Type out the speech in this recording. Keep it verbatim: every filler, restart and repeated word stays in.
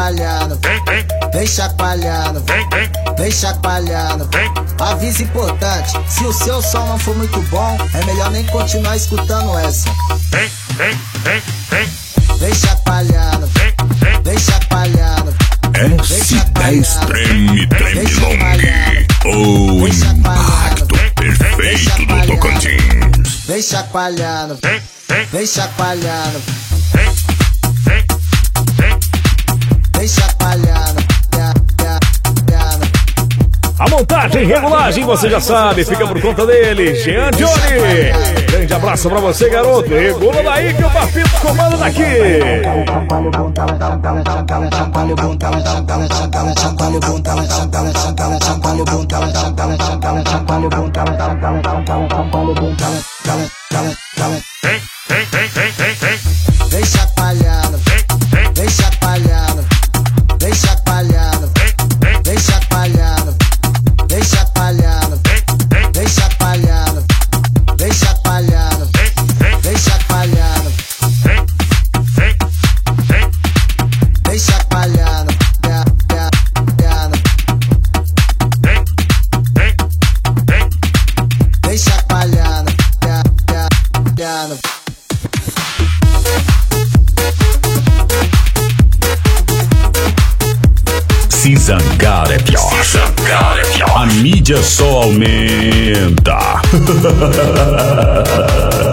chacoalhando, vem chacoalhando, vem chacoalhando. Aviso importante, se o seu som não for muito bom, é melhor nem continuar escutando essa. Vem chacoalhando, vem chacoalhando. S dez Treme Tremilong, o impacto perfeito do Tocantins. Vem chacoalhando, vem chacoalhando, vem chacoalhando. A montagem e regulagem, você já sabe, fica por conta dele, Jean Johnny. Grande abraço pra você, garoto. Regula daí que o Papito comanda daqui. Vem chacoalhando, vem chacoalhando, vem chacoalhando, vem chacoalhando. Vem chacoalhando, vem chacoalhando, vem chacoalhando, vem chacoalhando, vem chacoalhando, vem chacoalhando. Se zangar é pior. Se zangar é pior. A mídia só aumenta.